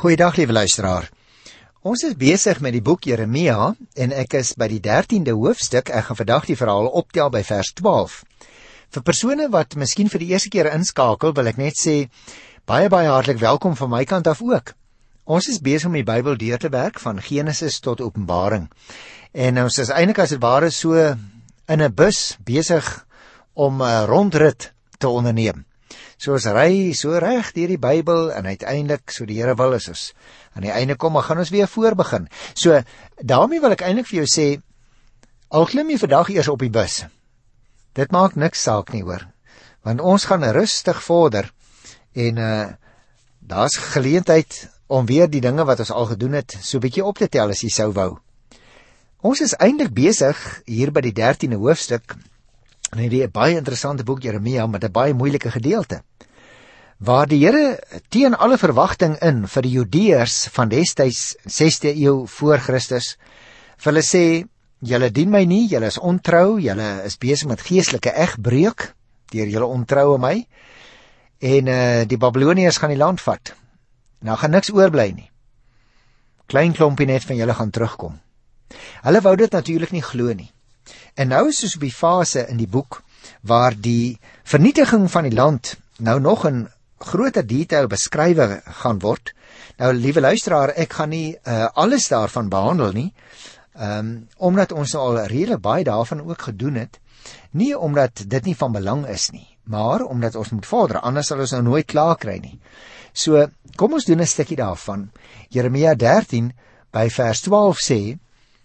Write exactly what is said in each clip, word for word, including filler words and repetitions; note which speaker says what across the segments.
Speaker 1: Goeiedag, liewe luisteraar. Ons is besig met die boek Jeremia en ek is by die dertiende hoofstuk. Ek gaan vandag die verhaal optel by vers twaalf. Vir persone wat miskien vir die eerste keer inskakel, wil ek net sê, baie baie hartlik welkom van my kant af ook. Ons is besig om die Bybel deur te werk van Genesis tot Openbaring. En ons is eintlik as het ware so in 'n bus besig om 'n rondrit te onderneem. So ons ry so reg deur die Bybel en uiteindelik, so die Here wil, is ons aan die einde kom, maar gaan ons weer voorbegin. So daarmee wil ek eintlik vir jou sê, al klim jy vandag eers op die bus, dit maak niks saak nie hoor, want ons gaan rustig vorder en uh, daar's geleentheid om weer die dinge wat ons al gedoen het so 'n bietjie op te tel as jy sou wou. Ons is eintlik besig hier by die dertiende hoofstuk in hierdie baie interessante boek Jeremia met 'n baie moeilike gedeelte, waar die Here teen alle verwagting in vir die Judeërs van destyds sesde eeu voor Christus vir hulle sê, julle dien my nie, julle is ontrou, julle is besig met geestelike egbreuk deur julle ontroue my, en uh, die Babiloniërs gaan die land vat. Nou gaan niks oorbly nie. Klein klompie net van julle gaan terugkom. Hulle wou dit natuurlik nie glo nie. En nou is ons op die fase in die boek waar die vernietiging van die land nou nog in groter detail beskrywe gaan word. Nou, liewe luisteraar, ek gaan nie uh, alles daarvan behandel nie, um, omdat ons nou al redelik baie daarvan ook gedoen het, nie omdat dit nie van belang is nie, maar omdat ons moet vorder, anders sal ons nou nooit klaar kry nie. So, kom ons doen 'n stukkie daarvan. Jeremia dertien by vers twaalf sê,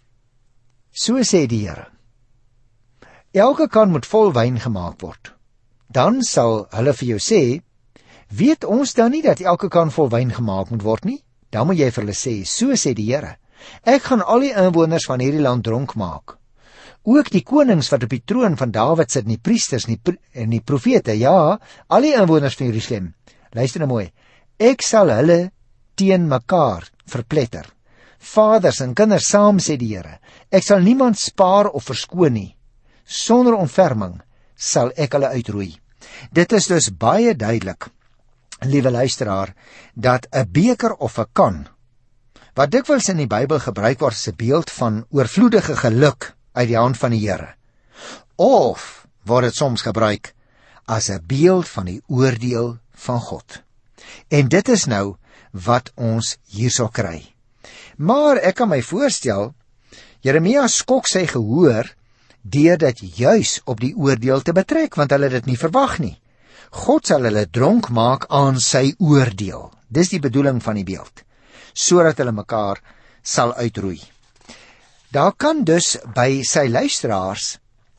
Speaker 1: so sê die Here, elke kan moet vol wyn gemaak word. Dan sal hulle vir jou sê, weet ons dan nie dat elke kan vol wyn gemaak moet word nie? Dan moet jy vir hulle sê, so sê die Here, ek gaan al die inwoners van hierdie land dronk maak. Ook die konings wat op die troon van Dawid sit, en die priesters en die, en die profete, ja, al die inwoners van Jerusalem. Luister nou mooi, ek sal hulle teen mekaar verpletter. Vaders en kinders saam, sê die Here, ek sal niemand spaar of verskoon nie. Sonder ontferming sal ek hulle uitroei. Dit is dus baie duidelik, liewe luisteraar, dat 'n beker of 'n kan, wat dikwels in die Bybel gebruik word as 'n beeld van oorvloedige geluk uit die hand van die Here, of word dit soms gebruik as 'n beeld van die oordeel van God. En dit is nou wat ons hier sal kry. Maar ek kan my voorstel, Jeremia skok sy gehoor deur dit juis op die oordeel te betrek, want hulle het dit nie verwag nie. God sal hulle dronk maak aan sy oordeel. Dis die bedoeling van die beeld, sodat hulle mekaar sal uitroei. Daar kan dus by sy luisteraars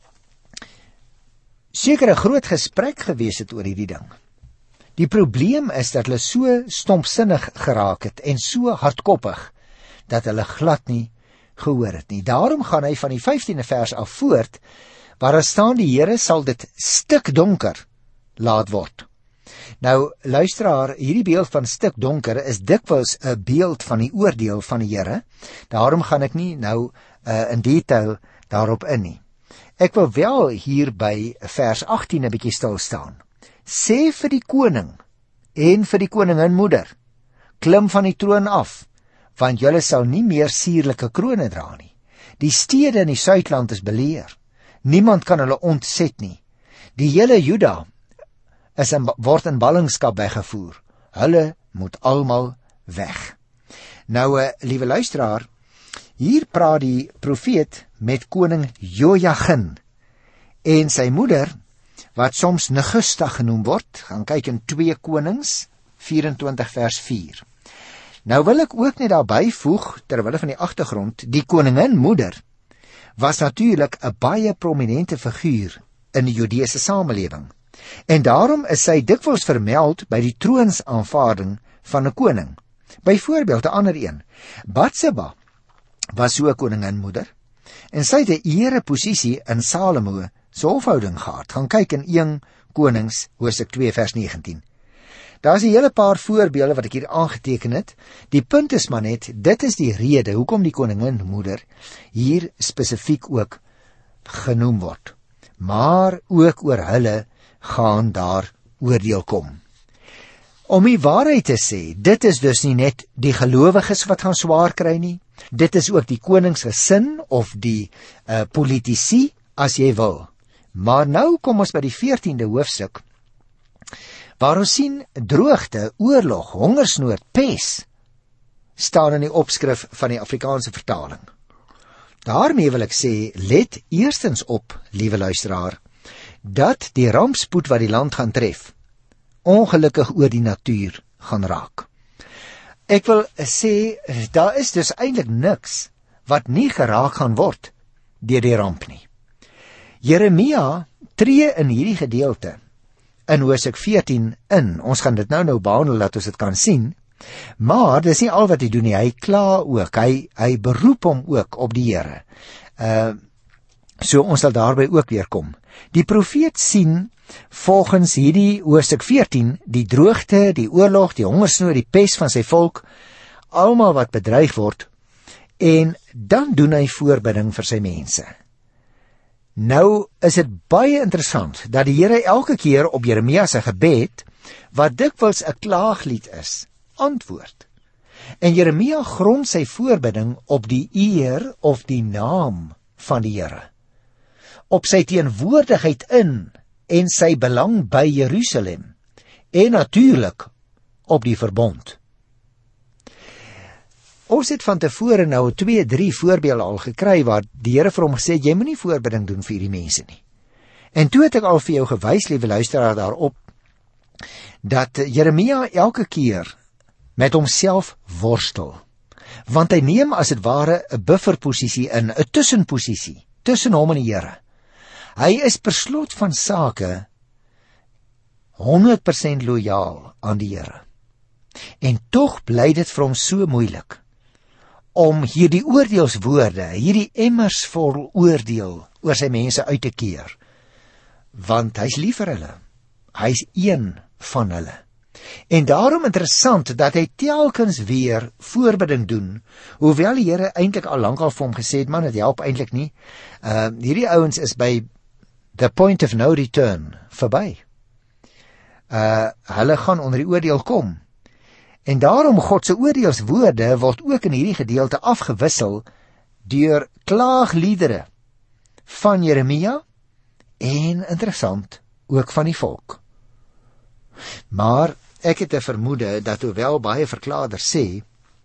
Speaker 1: seker 'n groot gesprek gewees het oor hierdie ding. Die probleem is dat hulle so stompsinnig geraak het en so hardkoppig dat hulle glad nie gehoor het nie. Daarom gaan hy van die vyftiende vers af voort, waar daar staan, die Here sal dit stikdonker laat word. Nou, luisteraar, hierdie beeld van stikdonker is dikwels 'n beeld van die oordeel van die Here. Daarom gaan ek nie nou uh, in detail daarop in nie. Ek wil wel hier by vers agttien 'n bietjie stil staan. Sê vir die koning en vir die koninginmoeder, klim van die troon af, want julle sal nie meer sierlike krone dra nie. Die stede in die Suidland is beleer. Niemand kan hulle ontset nie. Die hele Juda is in, word in ballingskap weggevoer. Hulle moet almal weg. Nou, uh, liewe luisteraar, hier praat die profeet met koning Jojagin en sy moeder, wat soms Negusta genoem word. Gaan kyk in twee Konings vyf-en-twintig vers vier. Nou wil ek ook net daarby voeg, terwille van die agtergrond, die koningin moeder was natuurlik 'n baie prominente figuur in die Judeese samelewing. En daarom is sy dikwels vermeld by die troonsaanvaarding van 'n koning. Byvoorbeeld 'n ander een, Batseba was so 'n koningin moeder, en sy het 'n ereposisie in Salomo se hofhouding gehad. Gaan kyk in een Konings hoofstuk twee vers negentien. Daar is 'n hele paar voorbeelde wat ek hier aangeteken het. Die punt is maar net, dit is die rede hoekom die koninginmoeder hier spesifiek ook genoem word. Maar ook oor hulle gaan daar oordeel kom. Om die waarheid te sê, dit is dus nie net die gelowiges wat gaan swaar kry nie, dit is ook die koningsgesin of die uh, politici, as jy wil. Maar nou kom ons by die veertiende hoofstuk, waar ons sien droogte, oorlog, hongersnood, pes, staan in die opskrif van die Afrikaanse vertaling. Daarmee wil ek sê, let eerstens op, liewe luisteraar, dat die rampspoed wat die land gaan tref, ongelukkig oor die natuur gaan raak. Ek wil sê, daar is dus eintlik niks wat nie geraak gaan word deur die ramp nie. Jeremia tree in hierdie gedeelte in Hoofstuk veertien in. Ons gaan dit nou nou behandel dat ons dit kan sien. Maar dis nie al wat hy doen nie. Hy kla ook. Hy hy beroep hom ook op die Here. Uh so ons sal daarby ook weer kom. Die profeet sien volgens hierdie Hoofstuk veertien die droogte, die oorlog, die hongersnood, die pes van sy volk, almal wat bedreig word, en dan doen hy voorbidding vir sy mense. Nou is dit baie interessant dat die Here elke keer op Jeremia se gebed, wat dikwels 'n klaaglied is, antwoord. En Jeremia grond sy voorbidding op die eer of die naam van die Here, op sy teenwoordigheid in en sy belang by Jerusalem, en natuurlik op die verbond. Ons het van tevore nou twee, drie voorbeelde al gekry waar die Here vir hom gesê, jy moenie voorbidding doen vir die mense nie. En toe het ek al vir jou gewys, liewe luisteraar, daarop, dat Jeremia elke keer met homself worstel. Want hy neem as het ware 'n bufferposisie in, 'n tussenposisie, tussen hom en die Here. Hy is per slot van sake honderd persent lojaal aan die Here. En tog bly dit vir hom so moeilik om hierdie oordeelswoorde, hierdie emmers vol oordeel oor sy mense uit te keer, want hy's lief vir hulle. Hy's een van hulle. En daarom interessant dat hy telkens weer voorbidding doen, hoewel die Here eintlik al lank al vir hom gesê het, man, dit help eintlik nie. Uh, hierdie ouens is by the point of no return verby. Uh, hulle gaan onder die oordeel kom. En daarom God se oordeelswoorde word ook in hierdie gedeelte afgewissel deur klaagliedere van Jeremia en interessant ook van die volk. Maar ek het 'n vermoede dat hoewel baie verklaarders sê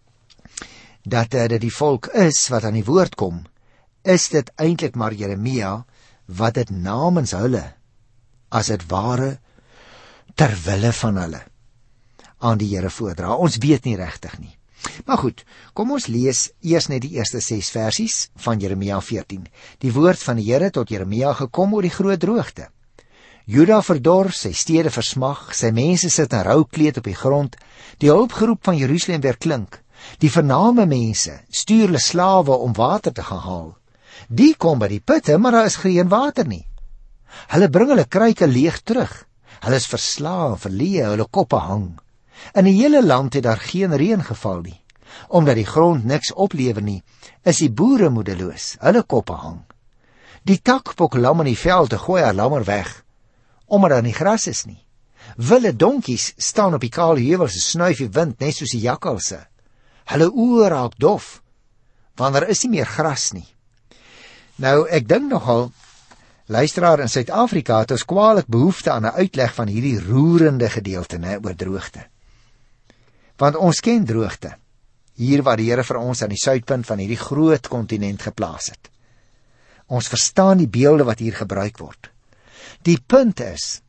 Speaker 1: dat uh, dit die volk is wat aan die woord kom, is dit eintlik maar Jeremia wat dit namens hulle, as dit ware ter wille van hulle, aan die Here voordra. Ons weet nie regtig nie. Maar goed, kom ons lees eers net die eerste ses versies van Jeremia veertien. Die woord van die Here tot Jeremia gekom oor die groot droogte. Juda verdor, sy stede versmag, sy mense sit in roukleed op die grond, die hulpgeroep van Jerusalem weer klink. Die vername mense stuur hulle slawe om water te gaan haal. Die kom by die putte, maar daar is geen water nie. Hulle bring hulle kruike leeg terug. Hulle is verslae, verleë, hulle koppe hang. In die hele land het daar geen reën geval nie. Omdat die grond niks oplewer nie, is die boere moedeloos, hulle koppe hang. Die takbok lam in die veld te gooi haar lammer weg, omdat daar nie gras is nie. Wilde donkies staan op die kale heuwels en snuif die wind net soos die jakkalse. Hulle oë raak dof, want daar is nie meer gras nie. Nou, ek dink nogal, luisteraar, in Suid-Afrika het ons kwaadlik behoefte aan 'n uitleg van hierdie roerende gedeelte, né, oor droogte. Want ons ken droogte, hier waar die Here vir ons aan die suidpunt van hierdie groot kontinent geplaas het. Ons verstaan die beelde wat hier gebruik word. Die punt is,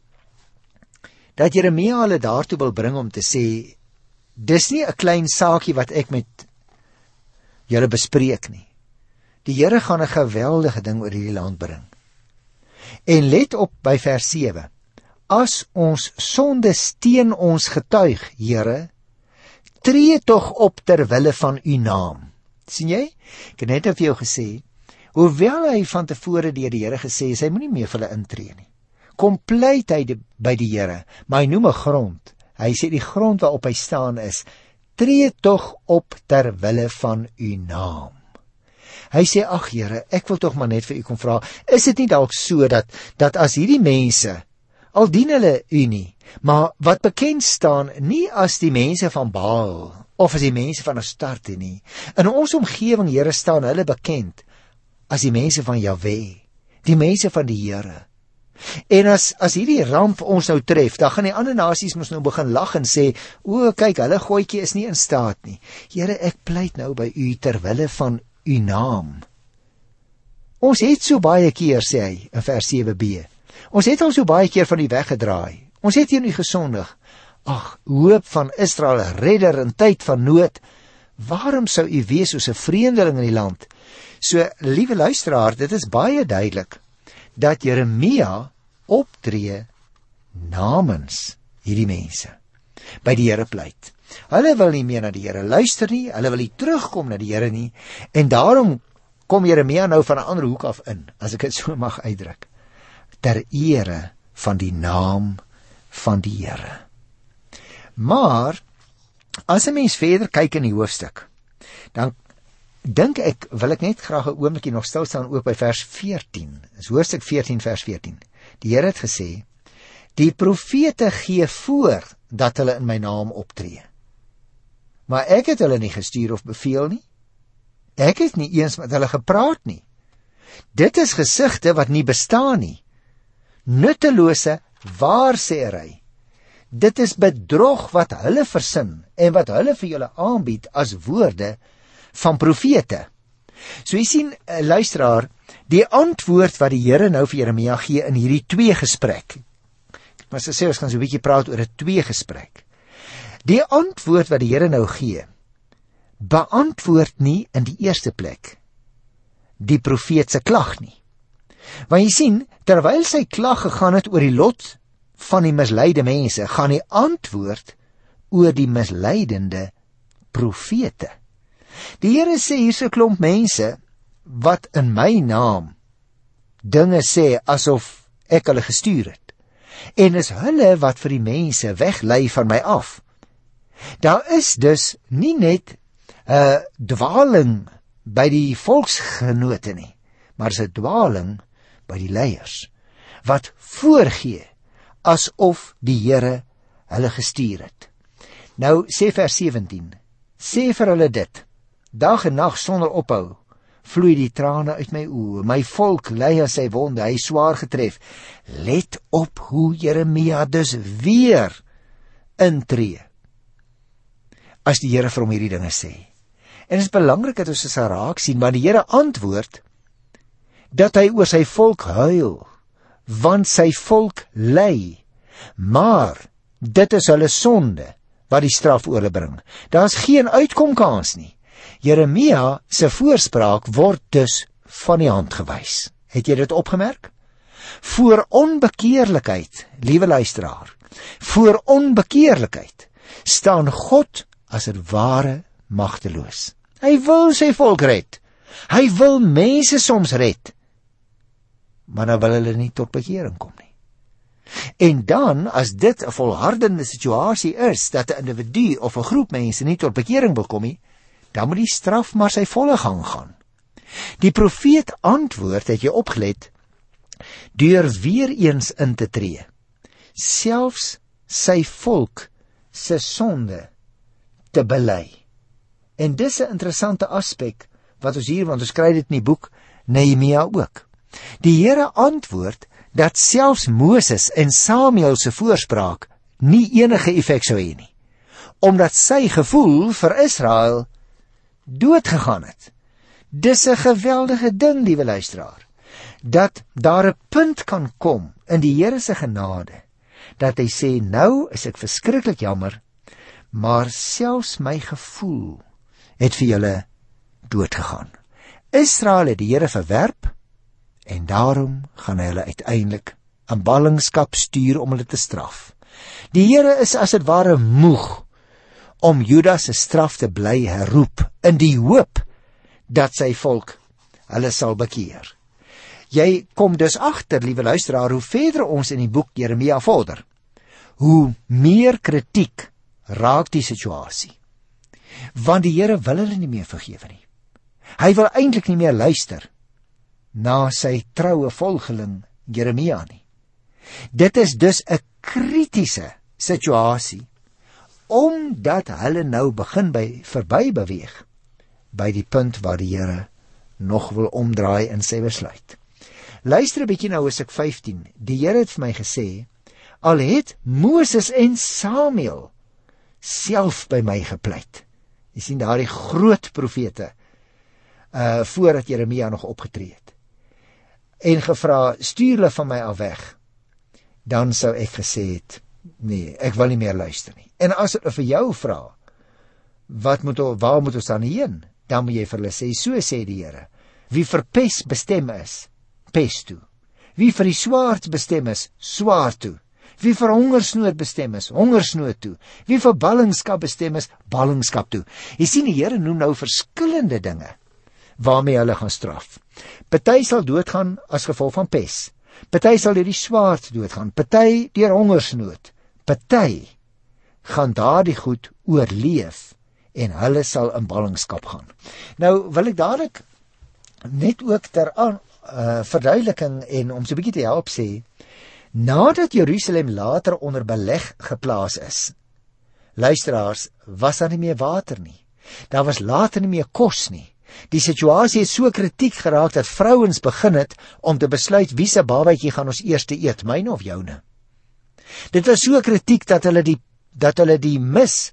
Speaker 1: dat Jeremia hulle daartoe wil bring om te sê, dis nie 'n klein saakie wat ek met julle bespreek nie. Die Here gaan 'n geweldige ding oor hierdie land bring. En let op by vers sewe. As ons sondes teen ons getuig, Here, tree tog op ter wille van u naam. Sien jy? Ek het net vir jou gesê, hoewel hy van tevore deur die Here gesê is, hy moenie meer vir hulle intree nie. Kom pleit hy die, by die Here, maar hy noem 'n grond. Hy sê die grond waarop hy staan is, tree tog op ter wille van u naam. Hy sê, ag Here, ek wil tog maar net vir u kom vra, is dit nie dalk so dat, dat as hierdie mense al dien hulle u nie, maar wat bekend staan nie as die mense van Baal, of as die mense van Astarte nie. In ons omgewing, Here, staan hulle bekend as die mense van Jahwe, die mense van die Here. En as, as hierdie ramp ons nou tref, dan gaan die ander nasies ons nou begin lag en sê, o, kyk, hulle gooitjie is nie in staat nie. Here, ek pleit nou by u terwille van u naam. Ons het so baie keer, sê hy in vers sewe b, ons het al so baie keer van u weggedraai. Ons het teen u gesondig. Ag, hoop van Israel, redder in tyd van nood. Waarom sou u wees soos 'n vreemdeling in die land? So, liewe luisteraar, dit is baie duidelik dat Jeremia optree namens hierdie mense, by die Here pleit. Hulle wil nie meer na die Here luister nie, hulle wil nie terugkom na die Here nie, en daarom kom Jeremia nou van 'n ander hoek af in, as ek dit so mag uitdruk, ter ere van die naam van die Here. Maar, as 'n mens verder kyk in die hoofstuk, dan dink ek, wil ek net graag 'n oombliekie nog stil staan ook by vers veertien. Dis hoofstuk veertien vers veertien. Die Here het gesê, die profete gee voor dat hulle in my naam optree. Maar ek het hulle nie gestuur of beveel nie. Ek het nie eens met hulle gepraat nie. Dit is gesigte wat nie bestaan nie. Nuttelose waarsêery. Dit is bedrog wat hulle versin en wat hulle vir julle aanbied as woorde van profete. So jy sien, luisteraar, die antwoord wat die Here nou vir Jeremia gee in hierdie twee gesprek. Maar so sê ons gaan so 'n bietjie praat oor 'n twee gesprek. Die antwoord wat die Here nou gee, beantwoord nie in die eerste plek die profeet se klag nie. Want jy sien, terwyl sy klag gegaan het oor die lot van die misleide mense, gaan die antwoord oor die misleidende profete. Die Here sê hier's 'n klomp mense wat in my naam dinge sê asof ek hulle gestuur het. En is hulle wat vir die mense weglei van my af. Daar is dus nie net 'n uh, dwaling by die volksgenote nie, maar 'n dwaling by die leiers wat voorgee asof die Here hulle gestuur het. Nou sê vers sewentien, sê vir hulle dit, dag en nag sonder ophou vloei die trane uit my oë, my volk ly aan sy wonde, hy is swaar getref. Let op hoe Jeremia dus weer intree as die Here vir hom hierdie dinge sê. En dit is belangrik dat ons dit sal raak sien, want die Here antwoord dat hy oor sy volk huil, want sy volk ly, maar dit is hulle sonde wat die straf oor hulle bring. Daar's geen uitkomkans nie. Jeremia se voorspraak word dus van die hand gewys. Het jy dit opgemerk? Voor onbekeerlikheid, liewe luisteraar, voor onbekeerlikheid staan God as 'n ware magteloos. Hy wil sy volk red. Hy wil mense soms red. Maar dan wil hulle nie tot bekering kom nie. En dan, as dit 'n volhardende situasie is, dat 'n individu of 'n groep mense nie tot bekering wil kom nie, dan moet die straf maar sy volle gang gaan. Die profeet antwoord, het jy opgelet, deur weer eens in te tree, selfs sy volk se sonde te bely. En dis 'n interessante aspek wat ons hier, want ons kry dit in die boek Nehemia ook. Die Here antwoord dat selfs Moses en Samuel se voorspraak nie enige effek sou hê nie, omdat sy gevoel vir Israel dood gegaan het. Dis 'n geweldige ding, liewe luisteraar, dat daar 'n punt kan kom in die Here se genade, dat hy sê, nou is ek verskriklik jammer, maar selfs my gevoel het vir julle dood gegaan. Israel het die Here verwerp, en daarom gaan hy hulle uiteindelik in ballingskap stuur om hulle te straf. Die Here is as dit ware moeg om Judas se straf te bly herroep, in die hoop dat sy volk hulle sal bekeer. Jy kom dus agter, liewe luisteraar, hoe verder ons in die boek Jeremia vorder, hoe meer kritiek raak die situasie. Want die Here wil hulle nie meer vergewe nie. Hy wil eintlik nie meer luister na sy troue volgeling Jeremia nie. Dit is dus 'n kritiese situasie, omdat hulle nou begin by verby beweeg, by die punt waar die Here nog wil omdraai in sy besluit. Luister 'n bietjie nou Hosea vyftien. Die Here het vir my gesê, al het Moses en Samuel self by my gepleit. Jy sien daar die groot profete, uh, voordat Jeremia nog opgetree het, en gevra, stuur hulle van my af weg, dan sou ek gesê het, nee, ek wil nie meer luister nie. En as hulle vir jou vra, wat moet, waar moet ons dan heen? Dan moet jy vir hulle sê, so sê die Here, wie vir pes bestem is, pes toe. Wie vir die swaard bestem is, swaard toe. Wie vir hongersnood bestem is, hongersnood toe. Wie vir ballingskap bestem is, ballingskap toe. Jy sien, die Here noem nou verskillende dinge waarmee hulle gaan straf. Party sal doodgaan as gevolg van pes. Party sal deur die swaard doodgaan. Party deur hongersnood. Party gaan daardie goed oorleef en hulle sal in ballingskap gaan. Nou wil ek dadelik net ook ter aan uh, verduideliking en om so 'n bietjie te help sê, nadat Jerusalem later onder beleg geplaas is, luisteraars, was daar nie meer water nie. Daar was later nie meer kos nie. Die situasie het so kritiek geraak dat vrouens begin het om te besluit wie se babatjie gaan ons eers eet, myne of joune. Dit was so kritiek dat hulle die dat hulle die mis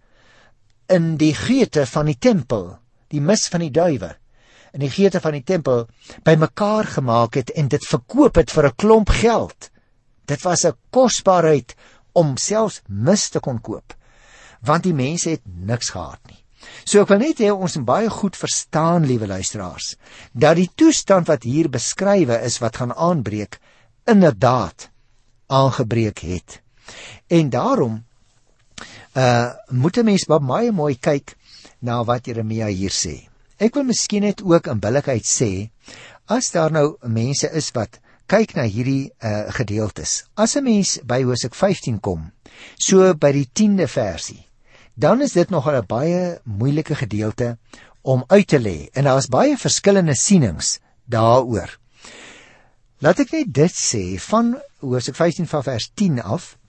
Speaker 1: in die geete van die tempel, die mis van die duiwe, in die geete van die tempel bymekaar gemaak het en dit verkoop het vir 'n klomp geld. Dit was 'n kosbaarheid om selfs mis te kon koop, want die mense het niks gehad nie. So ek wil net hê ons moet baie goed verstaan, liewe luisteraars, dat die toestand wat hier beskrywe is wat gaan aanbreek, inderdaad aangebreek het. En daarom uh, moet 'n mens baie mooi kyk na wat Jeremia hier sê. Ek wil miskien net ook in billikheid sê, as daar nou mense is wat kyk na hierdie uh, gedeeltes, as 'n mens by Hosea vyftien kom, so by die tiende versie, dan is dit nogal 'n baie moeilike gedeelte om uit te lê, en daar is baie verskillende sienings daaroor. Laat ek net dit sê, van Hosea vyftien van vers tien af,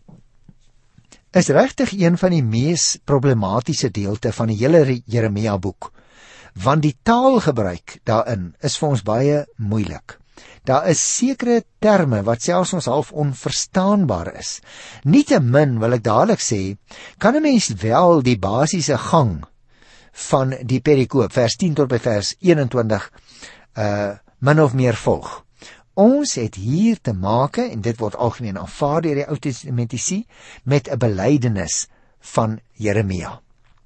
Speaker 1: is regtig een van die mees problematiese deelte van die hele Jeremia boek, want die taalgebruik daarin is vir ons baie moeilik. Daar is sekere terme wat selfs ons half onverstaanbaar is. Nietemin wil ek dadelik sê, kan 'n mens wel die basiese gang van die perikoop, vers tien tot by vers eenentwintig, uh, min of meer volg. Ons het hier te make, en dit word algemeen aanvaar deur die Ou Testamentici, met 'n belydenis van Jeremia.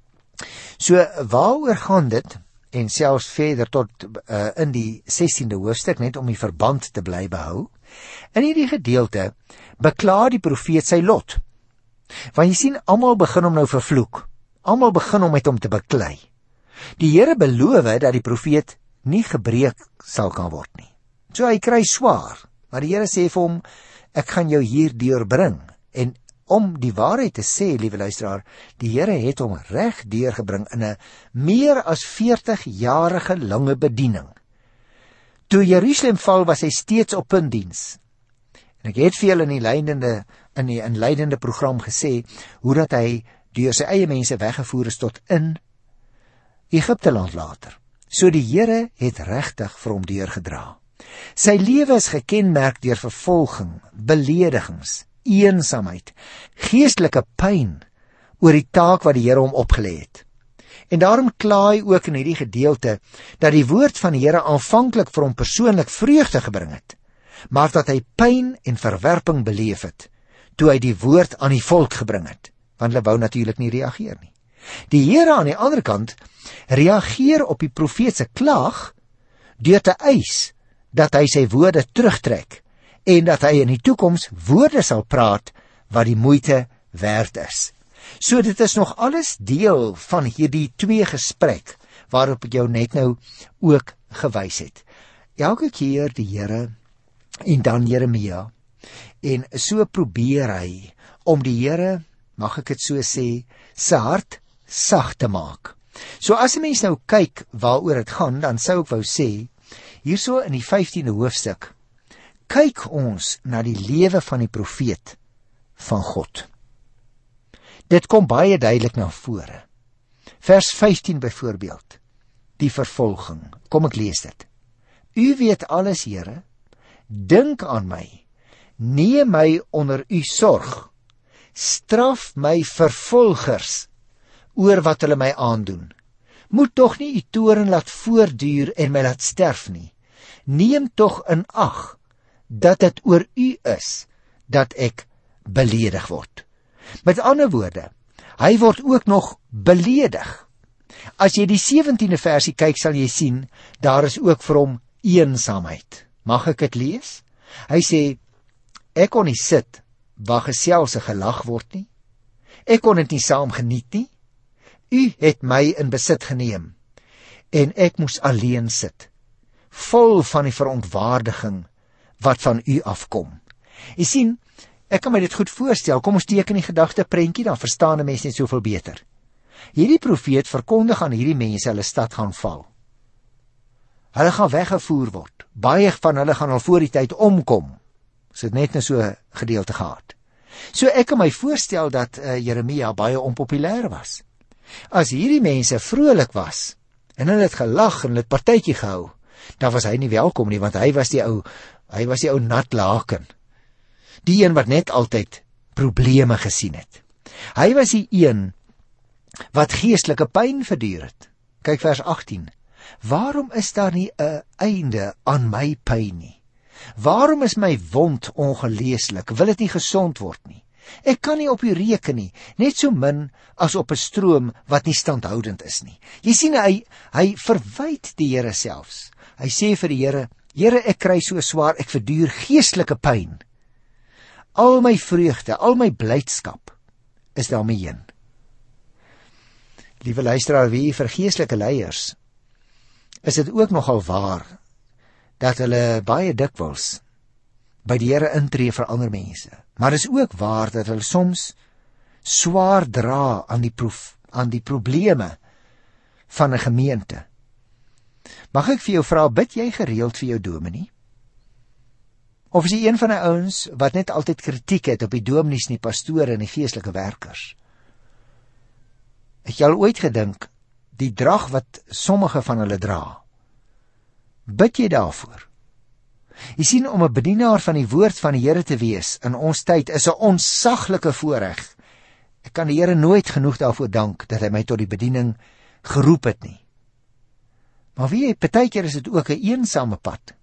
Speaker 1: So waaroor gaan dit? En selfs verder tot uh, in die sestiende hoofstuk, net om die verband te bly behou. In hierdie gedeelte bekla die profeet sy lot. Want jy sien, almal begin hom nou vervloek. Almal begin hom met hom te beklei. Die Here beloof dat die profeet nie gebreek sal kan word nie. So hy kry swaar, maar die Here sê vir hom, ek gaan jou hier deurbring. En om die waarheid te sê, liewe luisteraar, die Here het hom reg deurgebring in 'n meer as veertig-jarige lange bediening. Toe Jerusalem val, was hy steeds op puntdiens. En ek het vir julle in die leidende in die inleidende program gesê hoe dat hy deur sy eie mense weggevoer is tot in Egipte land later. So die Here het regtig vir hom deurgedra. Sy lewe is gekenmerk deur vervolging, beledigings, eensaamheid, geestelike pyn oor die taak wat die Here hom opgelê het. En daarom kla hy ook in hierdie gedeelte dat die woord van die Here aanvanklik vir hom persoonlik vreugde gebring het, maar dat hy pyn en verwerping beleef het toe hy die woord aan die volk gebring het, want hulle wou natuurlik nie reageer nie. Die Here aan die ander kant reageer op die profeet se klag deur te eis dat hy sy woorde terugtrek en dat hy in die toekoms woorde sal praat wat die moeite werd is. So dit is nog alles deel van hierdie twee gesprek waarop ek jou net nou ook gewys het. Elke keer die Here en dan Jeremia, en so probeer hy om die Here, mag ek dit so sê, sy hart sag te maak. So as 'n mens nou kyk waaroor dit gaan, dan sou ek wou sê, hierso in die vyftiende hoofstuk, kyk ons na die lewe van die profeet van God. Dit kom baie duidelik na vore. Vers vyftien byvoorbeeld, die vervolging. Kom ek lees dit. U weet alles, Here, dink aan my, neem my onder u sorg, straf my vervolgers oor wat hulle my aandoen. Moet tog nie u toorn laat voortduur en my laat sterf nie. Neem tog in ag dat dit oor u is dat ek beledig word. Met ander woorde, hy word ook nog beledig. As jy die sewentiende versie kyk, sal jy sien, daar is ook vir hom eensaamheid. Mag ek dit lees? Hy sê, ek kon nie sit waar gesels en gelag word nie. Ek kon dit nie saam geniet nie. U het my in besit geneem en ek moes alleen sit, vol van die verontwaardiging wat van u afkom. Jy sien, ek kan my dit goed voorstel. Kom ons teken die gedagte prentjie, dan verstaan 'n mens net soveel beter. Hierdie profeet verkondig aan hierdie mense hulle stad gaan val. Hulle gaan weggevoer word. Baie van hulle gaan al voor die tyd omkom. Ons het net nou so 'n gedeelte gehad. So ek kan my voorstel dat uh, Jeremia baie onpopulêr was. As hierdie mense vrolik was en hulle het gelag en hulle het partytjie gehou, dan was hy nie welkom nie, want hy was die ou, hy was die ou nat laken. Die een wat net altyd probleme gesien het. Hy was die een wat geestelike pyn verduur het. Kyk vers agttien. Waarom is daar nie 'n einde aan my pyn nie? Waarom is my wond ongeleeslik? Wil dit nie gesond word nie? Ek kan nie op u reken nie, net so min as op 'n stroom wat nie standhoudend is nie. Jy sien, hy, hy verwyd die Here selfs. Hy sê vir die Here, Here, ek kry so swaar, ek verduur geestelike pyn. Al my vreugde, al my blydskap is daarmee heen. Liewe luisteraar, wie vir geestelike leiers is dit ook nogal waar dat hulle baie dikwels by die Here intree vir ander mense. Maar is ook waar dat hulle soms swaar dra aan die proef, aan die probleme van 'n gemeente. Mag ek vir jou vra, bid jy gereeld vir jou dominee? Of is jy een van die ouens wat net altyd kritiek het op die dominees en die pastore en die geestelike werkers? Het jy al ooit gedink, die drag wat sommige van hulle dra, bid jy daarvoor? Jy sien, om 'n bedienaar van die woord van die Here te wees in ons tyd is 'n onsaglike voorreg. Ek kan die Here nooit genoeg daarvoor dank dat hy my tot die bediening geroep het nie. Maar wie jy, partykeer is dit ook 'n eensame pad.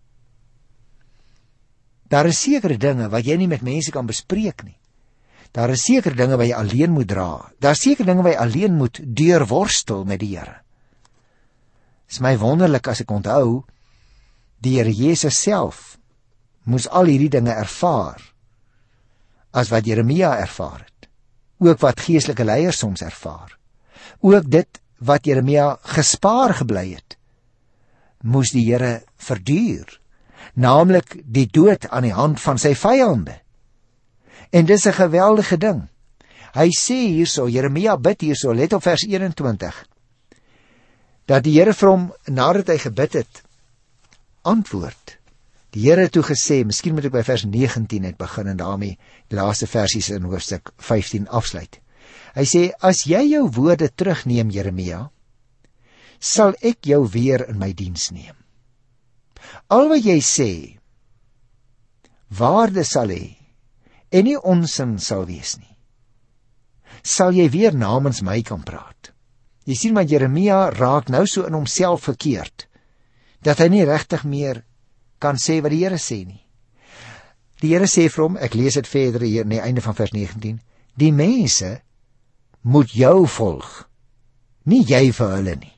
Speaker 1: Daar is sekere dinge wat jy nie met mense kan bespreek nie. Daar is sekere dinge wat jy alleen moet dra. Daar is sekere dinge wat jy alleen moet deurworstel met die Here. Is my wonderlik as ek onthou, die Here Jesus self moes al hierdie dinge ervaar as wat Jeremia ervaar het. Ook wat geestelike leiers soms ervaar. Ook dit wat Jeremia gespaar gebly het, moes die Here verduur, naamlik die dood aan die hand van sy vyande. En dis 'n geweldige ding. Hy sê hierso, Jeremia bid hierso, let op vers eenentwintig, dat die Here vir hom, nadat hy gebid het, antwoord. Die Here het toe gesê, miskien moet ek by vers negentien net begin en daarmee die laaste versies in hoofstuk vyftien afsluit. Hy sê, as jy jou woorde terugneem, Jeremia, sal ek jou weer in my diens neem. Al wat jy sê, waarde sal hê, en nie onsin sal wees nie. Sal jy weer namens my kan praat. Jy sien, maar Jeremia raak nou so in homself verkeerd, dat hy nie regtig meer kan sê wat die Here sê nie. Die Here sê vir hom, ek lees dit verder hier aan die einde van vers negentien, die mense moet jou volg, nie jy vir hulle nie.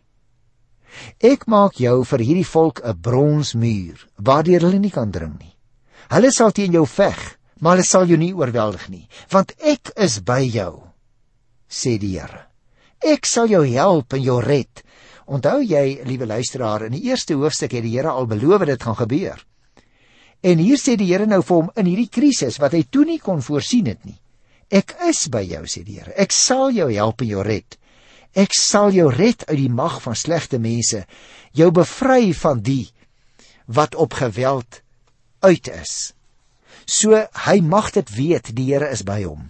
Speaker 1: Ek maak jou vir hierdie volk 'n bronsmuur, waardeur hulle nie kan dring nie. Hulle sal teen jou veg, maar hulle sal jou nie oorweldig nie, want ek is by jou, sê die Here. Ek sal jou help en jou red. Onthou jy, liewe luisteraar, in die eerste hoofstuk het die Here al beloof dit gaan gebeur. En hier sê die Here nou vir hom in hierdie krisis wat hy toe nie kon voorsien het nie. Ek is by jou, sê die Here. Ek sal jou help en jou red. Ek sal jou red uit die mag van slegte mense, jou bevry van die wat op geweld uit is. So, hy mag dit weet, die Here is by hom.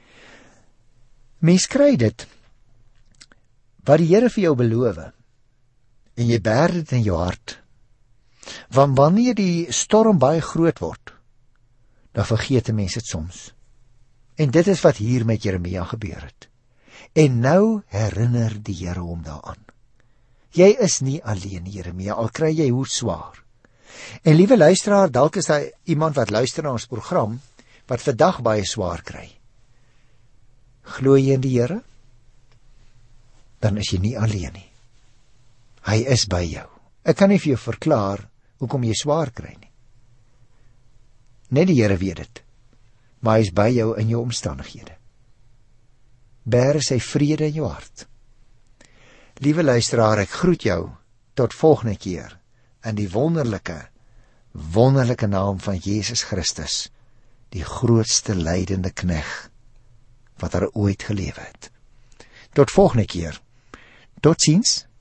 Speaker 1: Mens kry dit, wat die Here vir jou beloof, en jy bær dit in jou hart, want wanneer die storm baie groot word, dan vergeet die mens dit soms. En dit is wat hier met Jeremia gebeur het. En nou herinner die Here hom daaraan. Jy is nie alleen, Jeremia, al kry jy hoe swaar. En liewe luisteraar, dalk is daar iemand wat luister na ons program, wat vandag baie swaar kry. Glo jy in die Here? Dan is jy nie alleen nie. Hy is by jou. Ek kan nie vir jou verklaar hoekom jy swaar kry nie. Net die Here weet dit. Maar hy is by jou in jou omstandighede. Bær sy vrede in jou hart. Liewe luisteraar, ek groet jou tot volgende keer in die wonderlike, wonderlike naam van Jesus Christus, die grootste lydende knegg wat daar ooit gelewe het. Tot volgende keer. Totsiens.